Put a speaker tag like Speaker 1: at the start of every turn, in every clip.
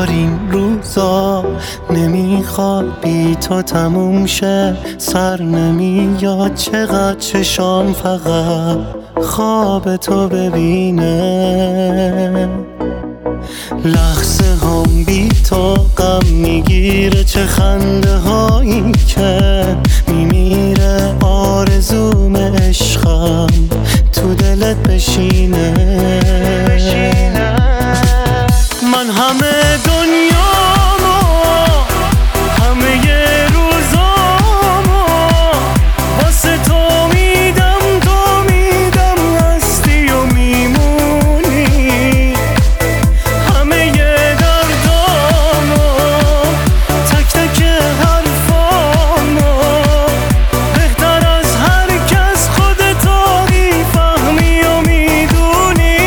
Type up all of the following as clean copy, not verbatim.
Speaker 1: این روزا نمیخواد بی تو تموم شه، سر نمیاد چقدر چشام فقط خواب تو ببینه. لحظه هم بی تو غم میگیره، چه خنده هایی که میمیره. آرزوم عشقم تو دلت بشینه. من همه دنیامو، همه روزامو واسه تو میدم، تو میدم هستی و میمونی. همه دردامو، تک تک حرفامو بهتر از هر کس خودتو میفهمی و میدونی.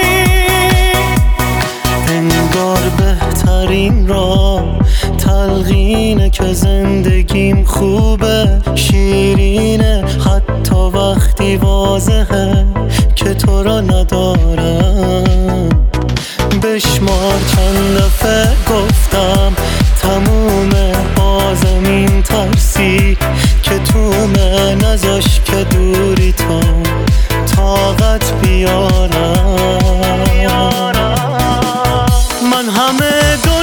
Speaker 1: انگار بهترین راه تلقینه که زندگیم خوبه، شیرینه حتی وقتی واضحه که تو را ندارم. بشمار چند دفعه گفتم تمومه، بازم این ترسی که تومه نذاش که دوری تا طاقت بیارم. من همه